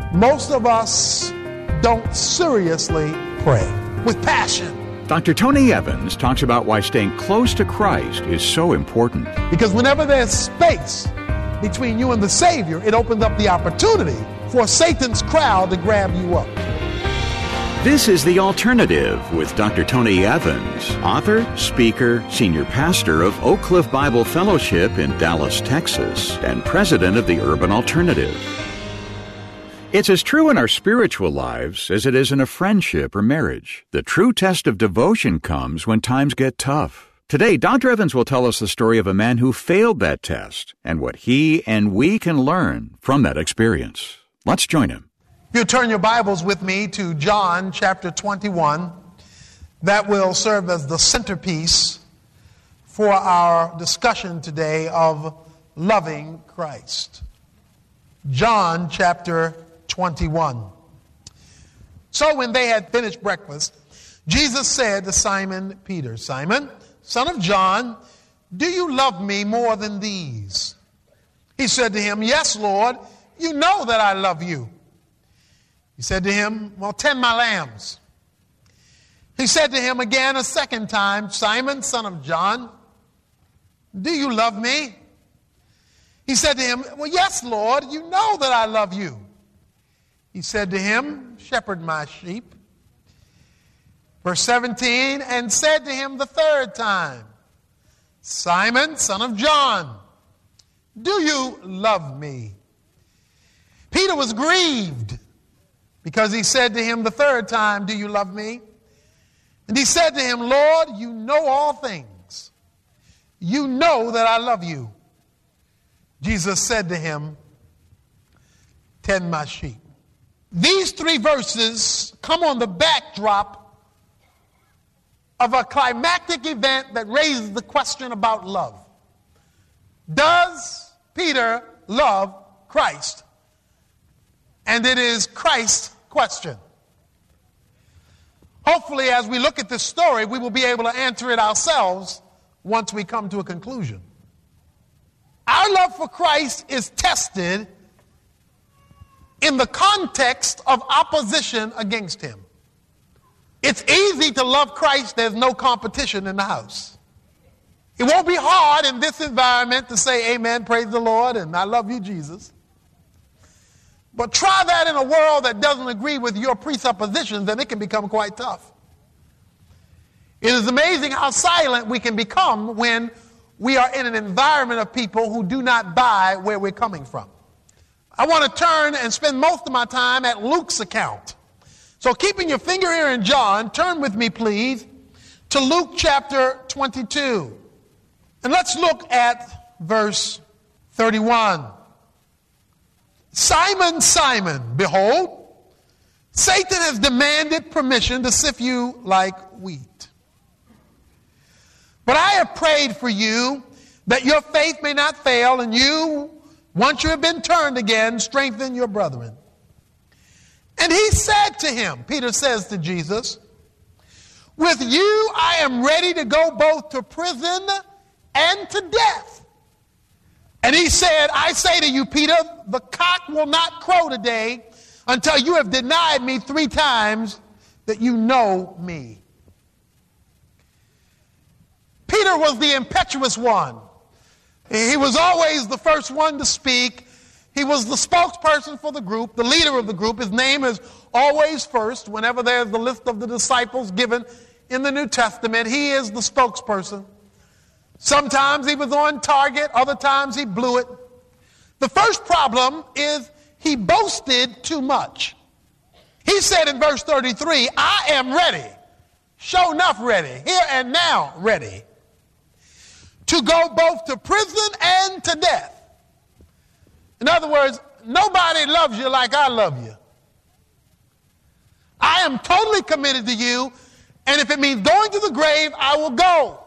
Most of us don't seriously pray with passion. Dr. Tony Evans talks about why staying close to Christ is so important. Because whenever there's space between you and the Savior, it opens up the opportunity for Satan's crowd to grab you up. This is The Alternative with Dr. Tony Evans, author, speaker, senior pastor of Oak Cliff Bible Fellowship in Dallas, Texas, and president of the Urban Alternative. It's as true in our spiritual lives as it is in a friendship or marriage. The true test of devotion comes when times get tough. Today, Dr. Evans will tell us the story of a man who failed that test and what he and we can learn from that experience. Let's join him. If you turn your Bibles with me to John chapter 21, that will serve as the centerpiece for our discussion today of loving Christ. John chapter 21. So when they had finished breakfast, Jesus said to Simon Peter, "Simon, son of John, do you love me more than these?" He said to him, "Yes, Lord, you know that I love you." He said to him, "Well, tend my lambs." He said to him again a second time, "Simon, son of John, do you love me?" He said to him, "Well, yes, Lord, you know that I love you." He said to him, "Shepherd my sheep." Verse 17, and said to him the third time, "Simon, son of John, do you love me?" Peter was grieved because he said to him the third time, "Do you love me?" And he said to him, "Lord, you know all things. You know that I love you." Jesus said to him, "Tend my sheep." These three verses come on the backdrop of a climactic event that raises the question about love. Does Peter love Christ? And it is Christ's question. Hopefully, as we look at this story, we will be able to answer it ourselves once we come to a conclusion. Our love for Christ is tested in the context of opposition against him. It's easy to love Christ. There's no competition in the house. It won't be hard in this environment to say amen, praise the Lord, and I love you, Jesus. But try that in a world that doesn't agree with your presuppositions, and it can become quite tough. It is amazing how silent we can become when we are in an environment of people who do not buy where we're coming from. I want to turn and spend most of my time at Luke's account. So keeping your finger here in John, turn with me, please, to Luke chapter 22. And let's look at verse 31. "Simon, Simon, behold, Satan has demanded permission to sift you like wheat. But I have prayed for you that your faith may not fail, and you, once you have been turned again, strengthen your brethren." And he said to him, Peter says to Jesus, "With you I am ready to go both to prison and to death." And he said, "I say to you, Peter, the cock will not crow today until you have denied me 3 times that you know me." Peter was the impetuous one. He was always the first one to speak. He was the spokesperson for the group, the leader of the group. His name is always first. Whenever there's the list of the disciples given in the New Testament, he is the spokesperson. Sometimes he was on target, other times he blew it. The first problem is he boasted too much. He said in verse 33, "I am ready, sure enough ready, here and now ready, to go both to prison and to death." In other words, nobody loves you like I love you. I am totally committed to you, and if it means going to the grave, I will go.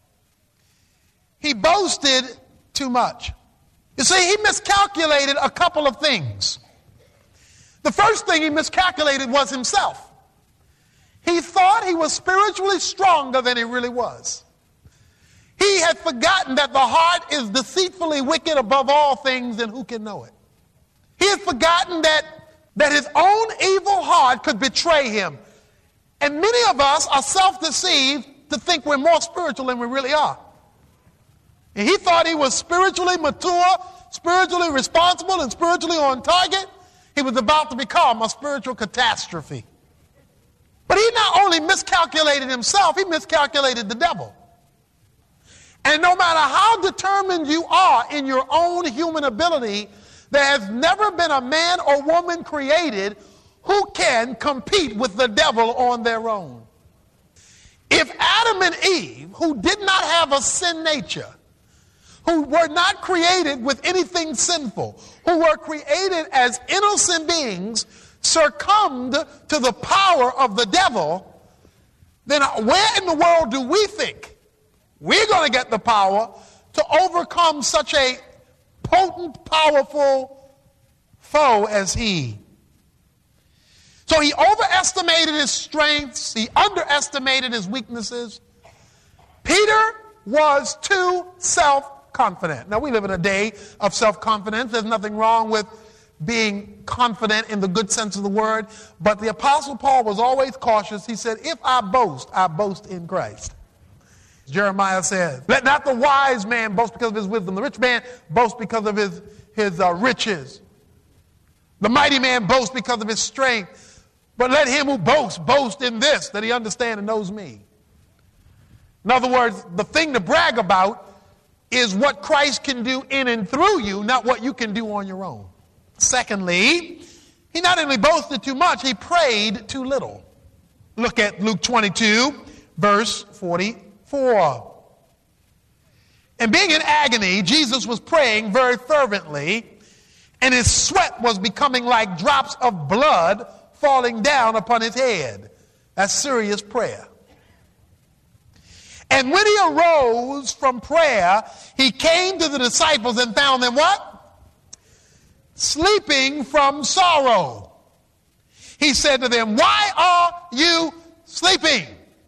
He boasted too much. You see, he miscalculated a couple of things. The first thing he miscalculated was himself. He thought he was spiritually stronger than he really was. He had forgotten that the heart is deceitfully wicked above all things, and who can know it? He had forgotten that that his own evil heart could betray him. And many of us are self-deceived to think we're more spiritual than we really are. And he thought he was spiritually mature, spiritually responsible, and spiritually on target. He was about to become a spiritual catastrophe. But he not only miscalculated himself, he miscalculated the devil. And no matter how determined you are in your own human ability, there has never been a man or woman created who can compete with the devil on their own. If Adam and Eve, who did not have a sin nature, who were not created with anything sinful, who were created as innocent beings, succumbed to the power of the devil, then where in the world do we think we're going to get the power to overcome such a potent, powerful foe as he? So he overestimated his strengths. He underestimated his weaknesses. Peter was too self-confident. Now, we live in a day of self-confidence. There's nothing wrong with being confident in the good sense of the word. But the Apostle Paul was always cautious. He said, if I boast in Christ. Jeremiah says, let not the wise man boast because of his wisdom. The rich man boast because of his riches. The mighty man boast because of his strength. But let him who boasts boast in this, that he understands and knows me. In other words, the thing to brag about is what Christ can do in and through you, not what you can do on your own. Secondly, he not only boasted too much, he prayed too little. Look at Luke 22, verse 44. And being in agony, Jesus was praying very fervently, and his sweat was becoming like drops of blood falling down upon his head. That's serious prayer. And when he arose from prayer, he came to the disciples and found them what? Sleeping from sorrow. He said to them, why are you sleeping?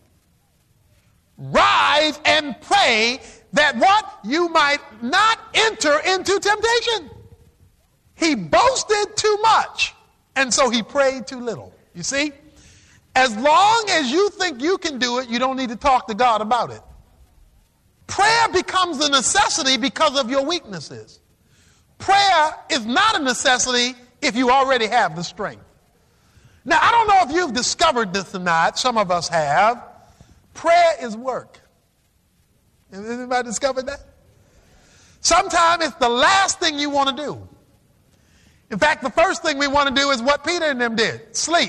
Rise and pray that what? You might not enter into temptation. He boasted too much, and so he prayed too little. You see? As long as you think you can do it, you don't need to talk to God about it. Prayer becomes a necessity because of your weaknesses. Prayer is not a necessity if you already have the strength. Now, I don't know if you've discovered this or not. Some of us have. Prayer is work. Has anybody discovered that? Sometimes it's the last thing you want to do. In fact, the first thing we want to do is what Peter and them did, sleep.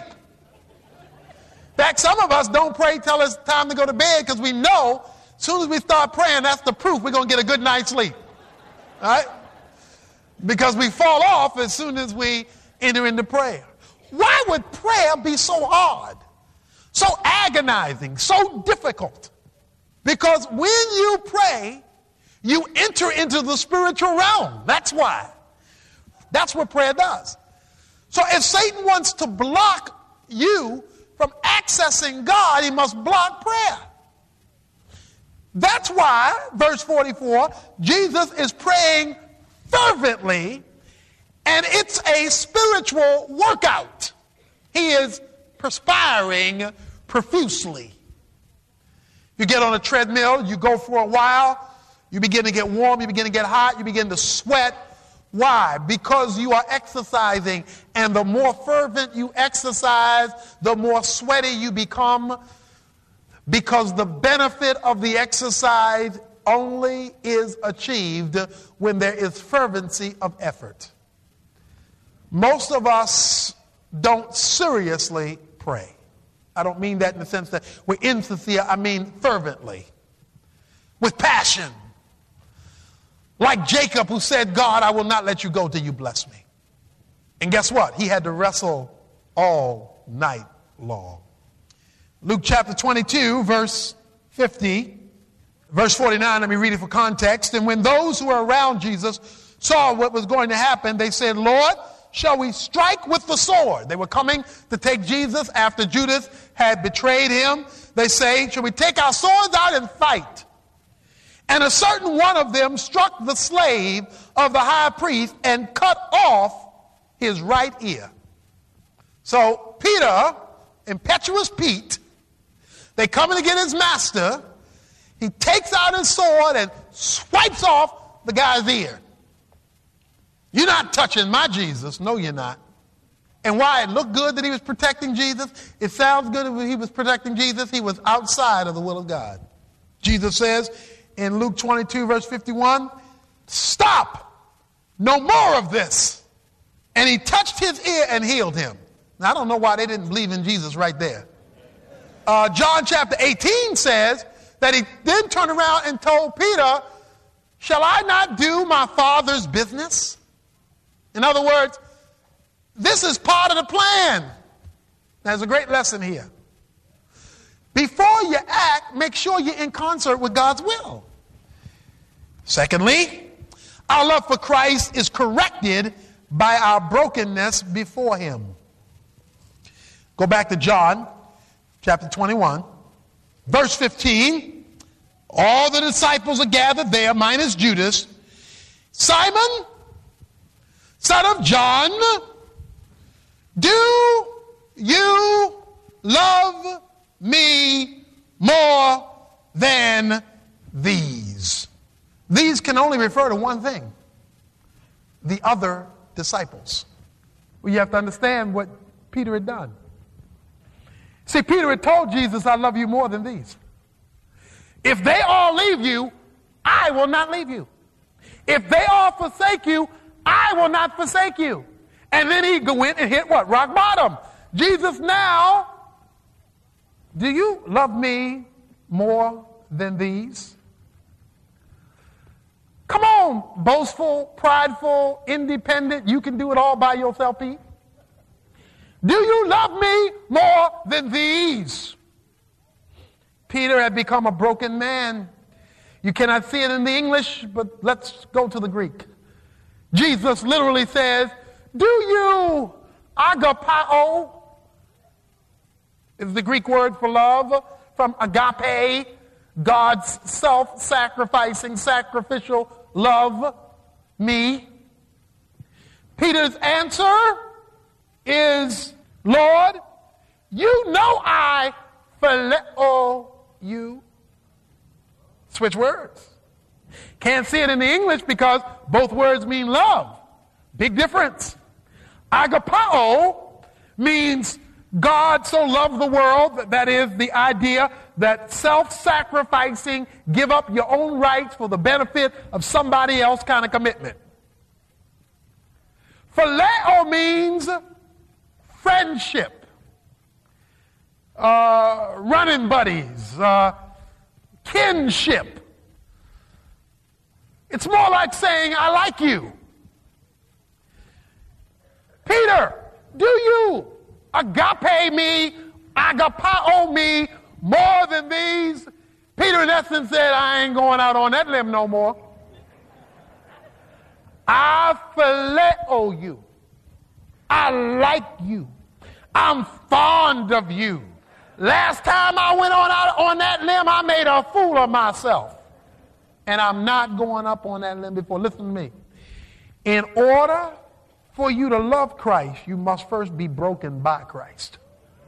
In fact, some of us don't pray till it's time to go to bed because we know as soon as we start praying, that's the proof we're going to get a good night's sleep. All right? Because we fall off as soon as we enter into prayer. Why would prayer be so hard, so agonizing, so difficult? Because when you pray, you enter into the spiritual realm. That's why. That's what prayer does. So if Satan wants to block you from accessing God, he must block prayer. That's why, verse 44, Jesus is praying fervently, and it's a spiritual workout. He is perspiring profusely. You get on a treadmill, you go for a while, you begin to get warm, you begin to get hot, you begin to sweat. Why? Because you are exercising, and the more fervent you exercise, the more sweaty you become, because the benefit of the exercise only is achieved when there is fervency of effort. Most of us don't seriously pray. I don't mean that in the sense that we're insincere. I mean fervently, with passion. Like Jacob, who said, God, I will not let you go till you bless me. And guess what? He had to wrestle all night long. Luke chapter 22, verse 50, verse 49, let me read it for context. And when those who were around Jesus saw what was going to happen, they said, Lord, shall we strike with the sword? They were coming to take Jesus after Judas had betrayed him. They say, shall we take our swords out and fight? And a certain one of them struck the slave of the high priest and cut off his right ear. So Peter, impetuous Pete, they coming to get his master. He takes out his sword and swipes off the guy's ear. You're not touching my Jesus. No, you're not. And why it looked good that he was protecting Jesus, it sounds good that he was protecting Jesus, he was outside of the will of God. Jesus says in Luke 22, verse 51, stop, no more of this. And he touched his ear and healed him. Now, I don't know why they didn't believe in Jesus right there. John chapter 18 says that he then turned around and told Peter, shall I not do my Father's business? In other words, this is part of the plan. There's a great lesson here. Before you act, make sure you're in concert with God's will. Secondly, our love for Christ is corrected by our brokenness before him. Go back to John chapter 21, verse 15. All the disciples are gathered there, minus Judas. Simon, son of John, do you love me more than these? These can only refer to one thing: the other disciples. Well, you have to understand what Peter had done. See, Peter had told Jesus, I love you more than these. If they all leave you, I will not leave you. If they all forsake you, I will not forsake you. And then he went and hit what? Rock bottom. Jesus, now, do you love me more than these? Come on, boastful, prideful, independent, you can do it all by yourself, Pete. Do you love me more than these? Peter had become a broken man. You cannot see it in the English, but let's go to the Greek. Jesus literally says, do you agapao, is the Greek word for love, from agape, God's self-sacrificing, sacrificial love, me? Peter's answer is, Lord, you know I phileo you. Switch words. Can't see it in the English because both words mean love. Big difference. Agapao means God so loved the world, that is the idea that self-sacrificing, give up your own rights for the benefit of somebody else kind of commitment. Phileo means friendship, running buddies, kinship. It's more like saying, I like you. Peter, do you agape me, agapao me more than these? Peter in essence said, I ain't going out on that limb no more. I phileo you. I like you. I'm fond of you. Last time I went out on that limb, I made a fool of myself. And I'm not going up on that limb before. Listen to me. In order for you to love Christ, you must first be broken by Christ.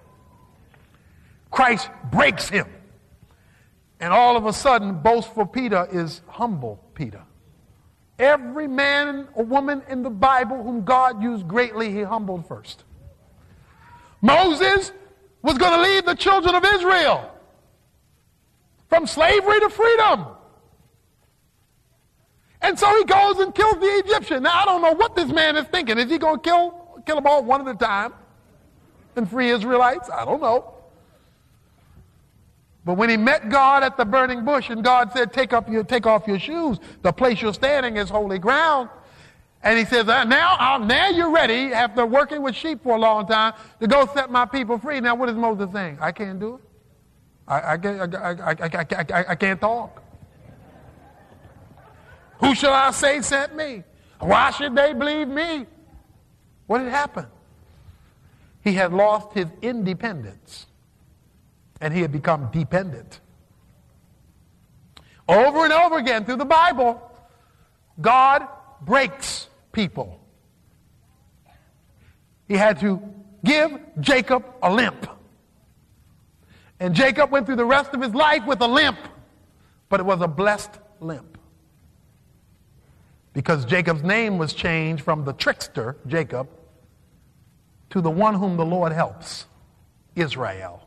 Christ breaks him. And all of a sudden, boastful Peter is humble Peter. Every man or woman in the Bible whom God used greatly, he humbled first. Moses was going to lead the children of Israel from slavery to freedom. And so he goes and kills the Egyptian. Now, I don't know what this man is thinking. Is he going to kill them all one at a time and free Israelites? I don't know. But when he met God at the burning bush and God said, take off your shoes. The place you're standing is holy ground. And he says, now you're ready, after working with sheep for a long time, to go set my people free. Now, what is Moses saying? I can't do it. I can't talk. Who shall I say sent me? Why should they believe me? What had happened? He had lost his independence, and he had become dependent. Over and over again through the Bible, God breaks people. He had to give Jacob a limp. And Jacob went through the rest of his life with a limp, but it was a blessed limp. Because Jacob's name was changed from the trickster, Jacob, to the one whom the Lord helps, Israel.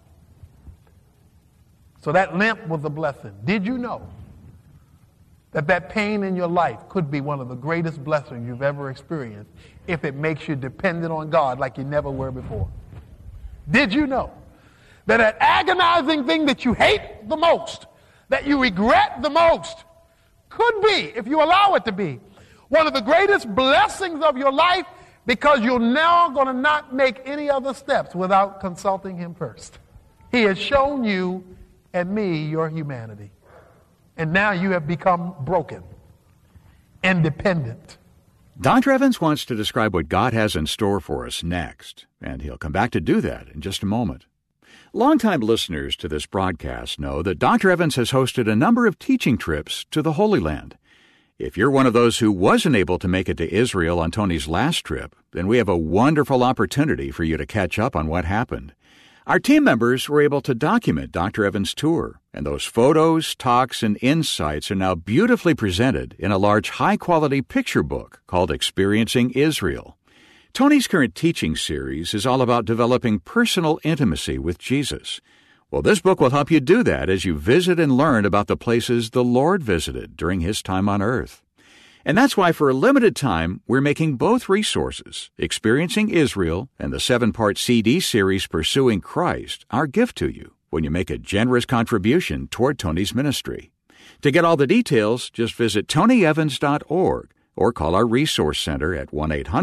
So that limp was a blessing. Did you know that pain in your life could be one of the greatest blessings you've ever experienced if it makes you dependent on God like you never were before? Did you know that agonizing thing that you hate the most, that you regret the most, could be, if you allow it to be, one of the greatest blessings of your life, because you're now going to not make any other steps without consulting him first. He has shown you and me your humanity. And now you have become broken and dependent. Dr. Evans wants to describe what God has in store for us next, and he'll come back to do that in just a moment. Longtime listeners to this broadcast know that Dr. Evans has hosted a number of teaching trips to the Holy Land. If you're one of those who wasn't able to make it to Israel on Tony's last trip, then we have a wonderful opportunity for you to catch up on what happened. Our team members were able to document Dr. Evans' tour, and those photos, talks, and insights are now beautifully presented in a large high-quality picture book called Experiencing Israel. Tony's current teaching series is all about developing personal intimacy with Jesus. Well, this book will help you do that as you visit and learn about the places the Lord visited during his time on earth. And that's why for a limited time, we're making both resources, Experiencing Israel and the 7-part CD series Pursuing Christ, our gift to you when you make a generous contribution toward Tony's ministry. To get all the details, just visit tonyevans.org or call our Resource Center at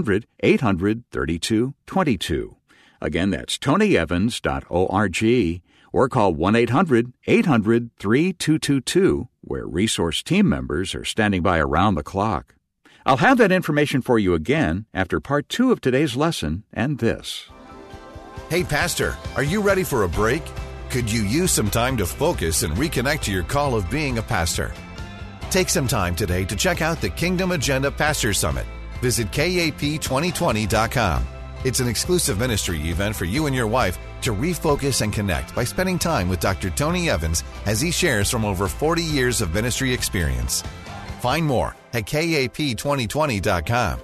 1-800-800-3222. Again, that's tonyevans.org or call 1-800-800-3222, where resource team members are standing by around the clock. I'll have that information for you again after part 2 of today's lesson and this. Hey, Pastor, are you ready for a break? Could you use some time to focus and reconnect to your call of being a pastor? Take some time today to check out the Kingdom Agenda Pastor Summit. Visit KAP2020.com. It's an exclusive ministry event for you and your wife to refocus and connect by spending time with Dr. Tony Evans as he shares from over 40 years of ministry experience. Find more at KAP2020.com.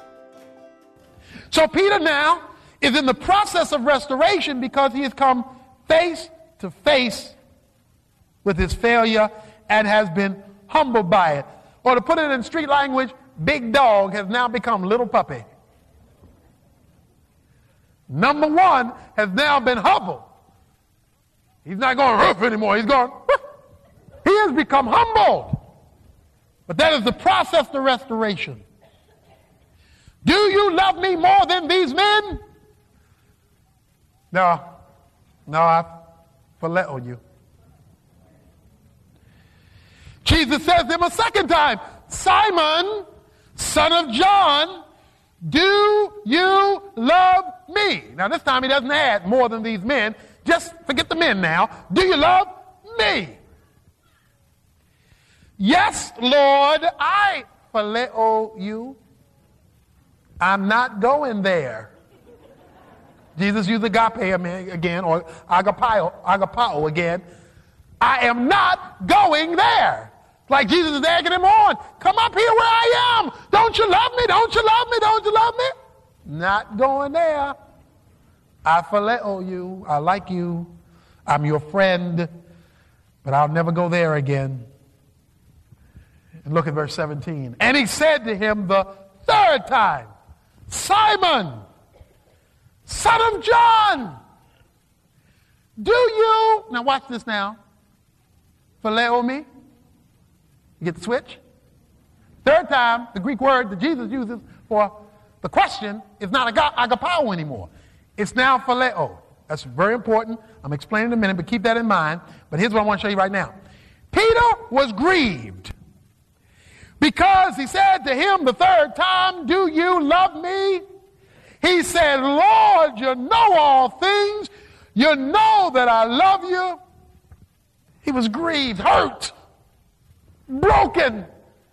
So Peter now is in the process of restoration because he has come face to face with his failure and has been humbled by it. Or to put it in street language, big dog has now become little puppy. Number one has now been humbled. He's not going roof anymore. He's going roof. He has become humbled. But that is the process to restoration. Do you love me more than these men? No, I phileo you. Jesus says to him a second time, Simon, son of John, do you love me? Now this time he doesn't add more than these men. Just forget the men now. Do you love me? Yes, Lord, I phileo you. I'm not going there. Jesus used agape again, or agapao again. I am not going there. Like Jesus is egging him on. Come up here where I am. Don't you love me? Don't you love me? Don't you love me? Not going there. I phileo you. I like you. I'm your friend. But I'll never go there again. And look at verse 17. And he said to him the third time, Simon, son of John, do you, now watch this now, phileo me? You get the switch? Third time, the Greek word that Jesus uses for the question is not agapao anymore. It's now phileo. That's very important. I'm explaining in a minute, but keep that in mind. But here's what I want to show you right now. Peter was grieved because he said to him the third time, do you love me? He said, Lord, you know all things. You know that I love you. He was grieved, hurt, broken,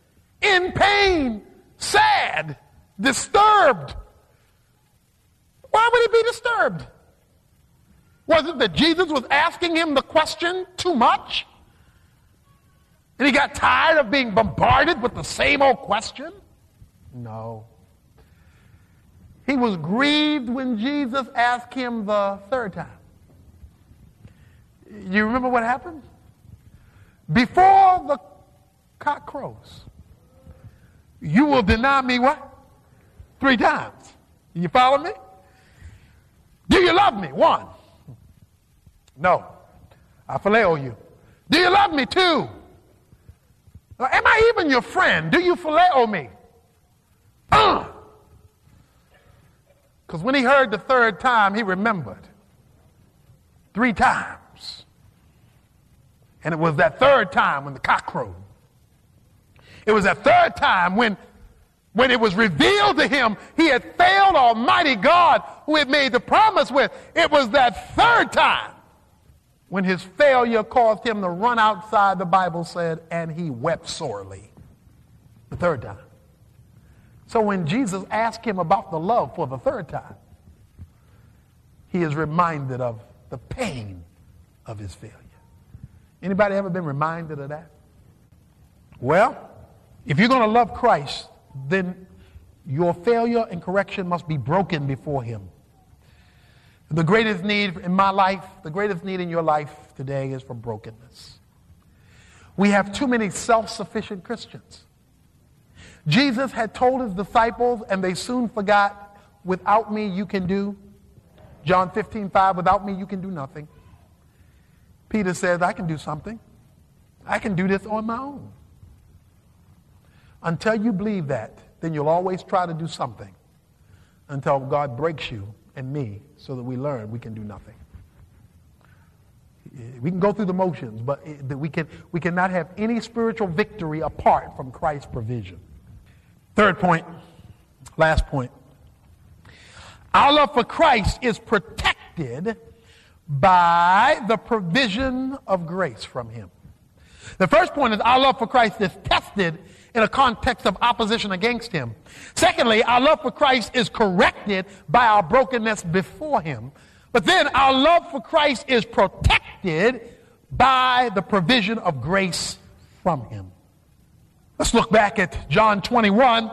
in pain, sad, disturbed. Why would he be disturbed? Was it that Jesus was asking him the question too much? And he got tired of being bombarded with the same old question? No. He was grieved when Jesus asked him the third time. You remember what happened? Before the cock crows, you will deny me what? 3 times. You follow me? Do you love me? 1. No. I phileo you. Do you love me? 2. Am I even your friend? Do you phileo me? Because when he heard the third time, he remembered 3 times. And it was that third time when the cock crowed. It was that third time when it was revealed to him he had failed Almighty God who had made the promise with. It was that third time when his failure caused him to run outside, the Bible said, and he wept sorely. The third time. So when Jesus asked him about the love for the third time, he is reminded of the pain of his failure. Anybody ever been reminded of that? Well, if you're going to love Christ, then your failure and correction must be broken before him. The greatest need in my life, the greatest need in your life today is for brokenness. We have too many self-sufficient Christians. Jesus had told his disciples, and they soon forgot, without me you can do. John 15:5, without me you can do nothing. Peter says, I can do something. I can do this on my own. Until you believe that, then you'll always try to do something until God breaks you and me so that we learn we can do nothing. We can go through the motions, but we cannot have any spiritual victory apart from Christ's provision. Third point, last point. Our love for Christ is protected by the provision of grace from him. The first point is our love for Christ is tested in a context of opposition against him. Secondly, our love for Christ is corrected by our brokenness before him. But then our love for Christ is protected by the provision of grace from him. Let's look back at John 21.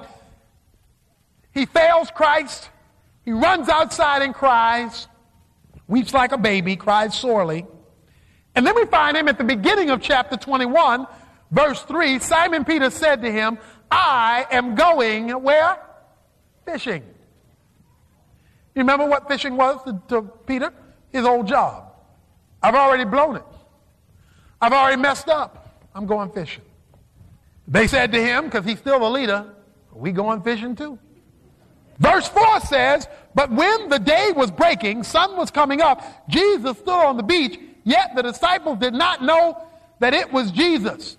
He fails Christ. He runs outside and cries, weeps like a baby, cries sorely. And then we find him at the beginning of chapter 21, verse 3. Simon Peter said to him, I am going where? Fishing. You remember what fishing was to Peter? His old job. I've already blown it. I've already messed up. I'm going fishing. They said to him, because he's still the leader, are we going fishing too? Verse 4 says, but when the day was breaking, sun was coming up, Jesus stood on the beach, yet the disciples did not know that it was Jesus.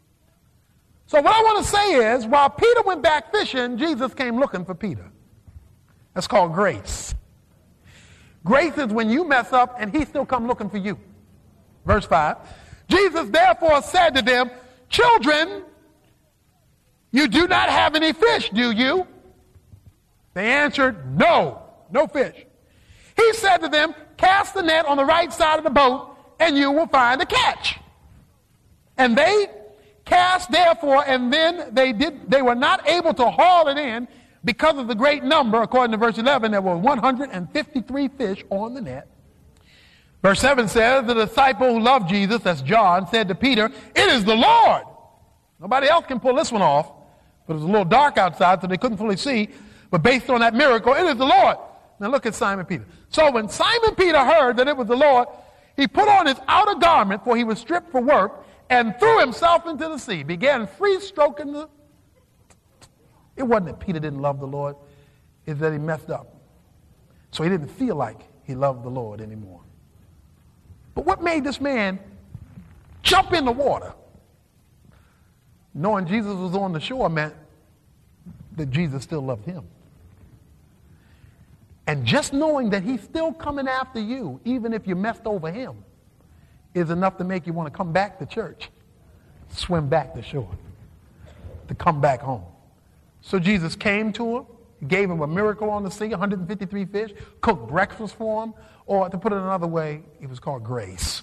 So what I want to say is, while Peter went back fishing, Jesus came looking for Peter. That's called grace. Grace is when you mess up and he still come looking for you. Verse 5. Jesus therefore said to them, children, you do not have any fish, do you? They answered, no, no fish. He said to them, cast the net on the right side of the boat and you will find a catch. And they cast therefore, and then they were not able to haul it in because of the great number. According to verse 11, there were 153 fish on the net. Verse 7 says, the disciple who loved Jesus, that's John, said to Peter, it is the Lord. Nobody else can pull this one off, but it was a little dark outside, so they couldn't fully see. But based on that miracle, it is the Lord. Now look at Simon Peter. So when Simon Peter heard that it was the Lord, he put on his outer garment, for he was stripped for work, and threw himself into the sea, began free stroking the... It wasn't that Peter didn't love the Lord, it's that he messed up. So he didn't feel like he loved the Lord anymore. But what made this man jump in the water? Knowing Jesus was on the shore meant that Jesus still loved him. And just knowing that he's still coming after you, even if you messed over him, is enough to make you want to come back to church, swim back to shore, to come back home. So Jesus came to him, He gave him a miracle on the sea, 153 fish, cooked breakfast for him, or to put it another way, it was called grace.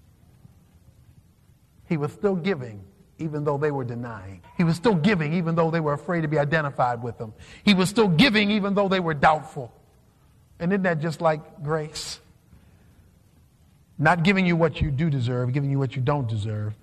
He was still giving even though they were denying. He was still giving even though they were afraid to be identified with him. He was still giving even though they were doubtful. And isn't that just like grace? Not giving you what you do deserve, giving you what you don't deserve.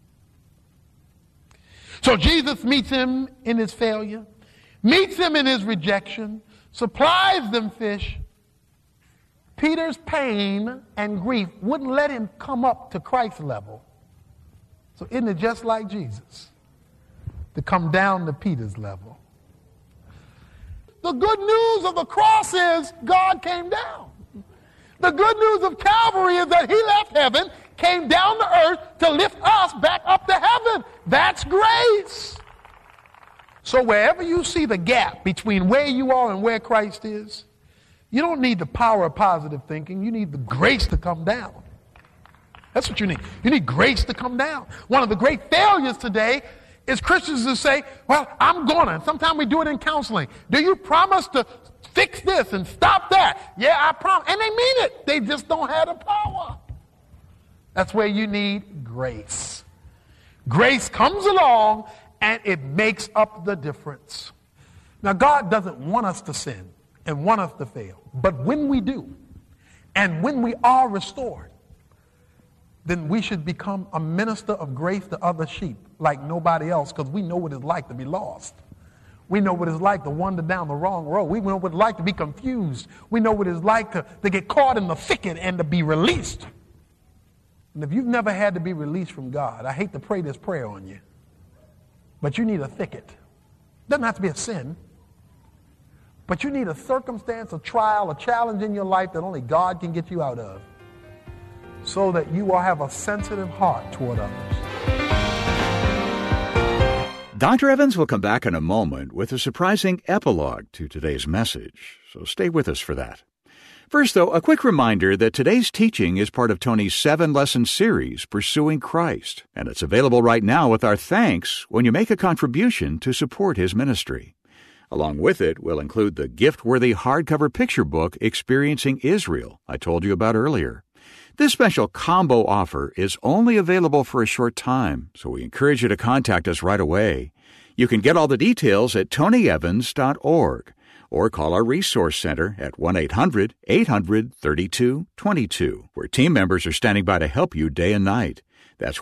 So Jesus meets him in his failure, meets him in his rejection, supplies them fish. Peter's pain and grief wouldn't let him come up to Christ's level. So isn't it just like Jesus to come down to Peter's level? The good news of the cross is God came down. The good news of Calvary is that he left heaven, came down to earth to lift us back up to heaven. That's grace. So wherever you see the gap between where you are and where Christ is, you don't need the power of positive thinking. You need the grace to come down. That's what you need. You need grace to come down. One of the great failures today is Christians who say, well, I'm going to. Sometimes we do it in counseling. Do you promise to fix this and stop that? Yeah, I promise. And they mean it. They just don't have the power. That's where you need grace. Grace comes along and it makes up the difference. Now, God doesn't want us to sin and want us to fail. But when we do, and when we are restored, then we should become a minister of grace to other sheep like nobody else, because we know what it's like to be lost. We know what it's like to wander down the wrong road. We know what it's like to be confused. We know what it's like to get caught in the thicket and to be released. And if you've never had to be released from God, I hate to pray this prayer on you, but you need a thicket. It doesn't have to be a sin, but you need a circumstance, a trial, a challenge in your life that only God can get you out of, so that you will have a sensitive heart toward others. Dr. Evans will come back in a moment with a surprising epilogue to today's message, so stay with us for that. First, though, a quick reminder that today's teaching is part of Tony's 7-lesson series, Pursuing Christ, and it's available right now with our thanks when you make a contribution to support his ministry. Along with it, we'll include the gift-worthy hardcover picture book, Experiencing Israel, I told you about earlier. This special combo offer is only available for a short time, so we encourage you to contact us right away. You can get all the details at tonyevans.org or call our Resource Center at 1-800-800-3222, where team members are standing by to help you day and night. That's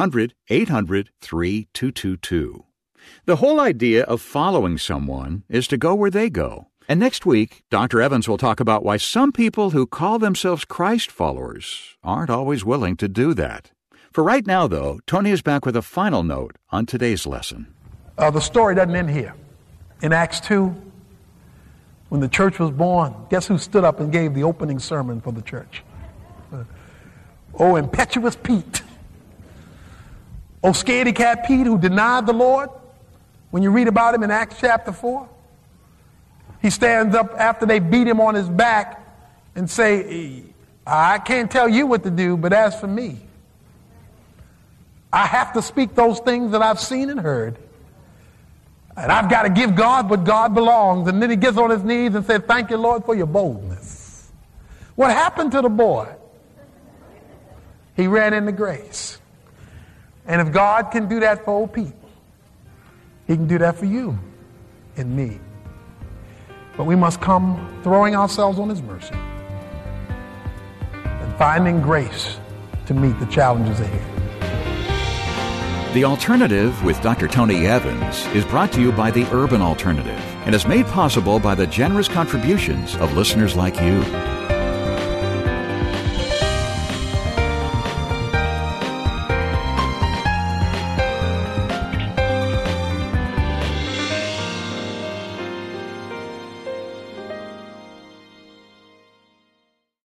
1-800-800-3222. The whole idea of following someone is to go where they go. And next week, Dr. Evans will talk about why some people who call themselves Christ followers aren't always willing to do that. For right now, though, Tony is back with a final note on today's lesson. The story doesn't end here. In Acts 2, when the church was born, guess who stood up and gave the opening sermon for the church? Impetuous Pete. Scaredy cat Pete, who denied the Lord. When you read about him in Acts chapter 4, he stands up after they beat him on his back and say, I can't tell you what to do, but as for me, I have to speak those things that I've seen and heard. And I've got to give God what God belongs. And then he gets on his knees and says, thank you, Lord, for your boldness. What happened to the boy? He ran into grace. And if God can do that for old Pete, he can do that for you and me. But we must come throwing ourselves on his mercy and finding grace to meet the challenges ahead. The Alternative with Dr. Tony Evans is brought to you by the Urban Alternative and is made possible by the generous contributions of listeners like you.